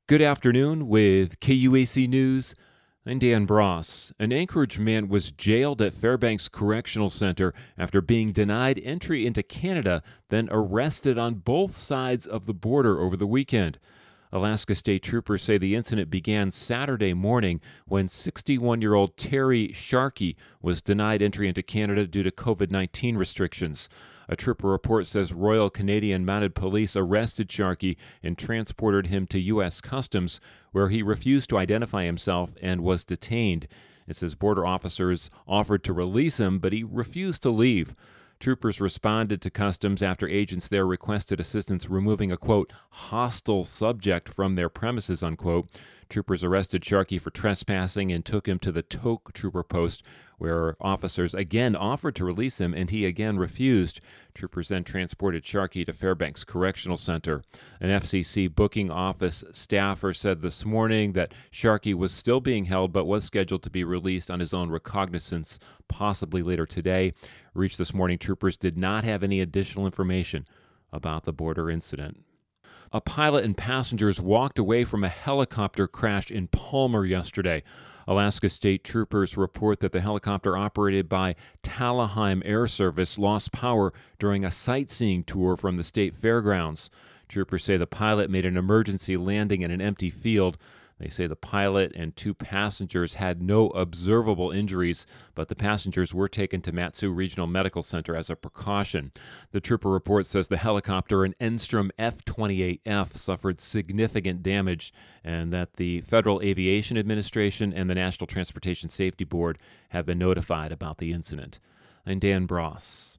Good afternoon with KUAC News. I'm Dan Bross. An Anchorage man was jailed at Fairbanks Correctional Center after being denied entry into Canada, then arrested on both sides of the border over the weekend. Alaska State Troopers say the incident began Saturday morning when 61-year-old Terry Sharkey was denied entry into Canada due to COVID-19 restrictions. A trooper report says Royal Canadian Mounted Police arrested Sharkey and transported him to U.S. Customs, where he refused to identify himself and was detained. It says border officers offered to release him, but he refused to leave. Troopers responded to Customs after agents there requested assistance removing a, quote, hostile subject from their premises, unquote. Troopers arrested Sharkey for trespassing and took him to the Tok Trooper Post, where officers again offered to release him, and he again refused. Troopers then transported Sharkey to Fairbanks Correctional Center. An FCC booking office staffer said this morning that Sharkey was still being held but was scheduled to be released on his own recognizance, possibly later today. Reached this morning, troopers did not have any additional information about the border incident. A pilot and passengers walked away from a helicopter crash in Palmer yesterday. Alaska State Troopers report that the helicopter operated by Talaheim Air Service lost power during a sightseeing tour from the state fairgrounds. Troopers say the pilot made an emergency landing in an empty field. They say the pilot and two passengers had no observable injuries, but the passengers were taken to Mat-Su Regional Medical Center as a precaution. The trooper report says the helicopter, an Enstrom F-28F, suffered significant damage, and that the Federal Aviation Administration and the National Transportation Safety Board have been notified about the incident. I'm Dan Bross.